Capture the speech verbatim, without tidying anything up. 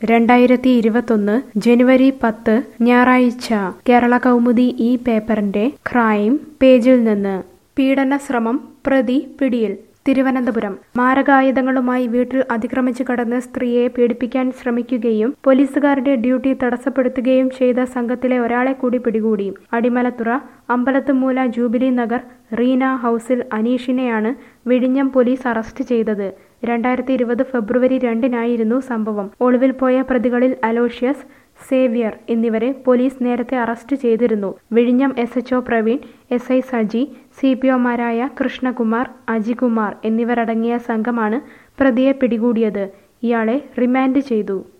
രണ്ടായിരത്തി ഇരുപത്തൊന്ന് ജനുവരി പത്ത് ഞായറാഴ്ച കേരള കൗമുദി ഈ പേപ്പറിന്റെ ക്രൈം പേജിൽ നിന്ന് പീഡന ശ്രമം പ്രതി പിടിയിൽ. തിരുവനന്തപുരം മാരകായുധങ്ങളുമായി വീട്ടിൽ അതിക്രമിച്ചു കടന്ന് സ്ത്രീയെ പീഡിപ്പിക്കാൻ ശ്രമിക്കുകയും പോലീസുകാരുടെ ഡ്യൂട്ടി തടസ്സപ്പെടുത്തുകയും ചെയ്ത സംഘത്തിലെ ഒരാളെ കൂടി പിടികൂടി. അടിമലത്തുറ അമ്പലത്തുമൂല ജൂബിലി നഗർ റീന ഹൌസിൽ അനീഷിനെയാണ് വിഴിഞ്ഞം പോലീസ് അറസ്റ്റ് ചെയ്തത്. രണ്ടായിരത്തി ഇരുപത് ഫെബ്രുവരി രണ്ടിനായിരുന്നു സംഭവം. ഒളിവിൽ പോയ പ്രതികളിൽ അലോഷ്യസ്, സേവ്യർ എന്നിവരെ പോലീസ് നേരത്തെ അറസ്റ്റ് ചെയ്തിരുന്നു. വിഴിഞ്ഞം S H O Praveen, S I Saji, C P ഒമാരായ കൃഷ്ണകുമാർ, അജികുമാർ എന്നിവരടങ്ങിയ സംഘമാണ് പ്രതിയെ പിടികൂടിയത്. ഇയാളെ റിമാൻഡ് ചെയ്തു.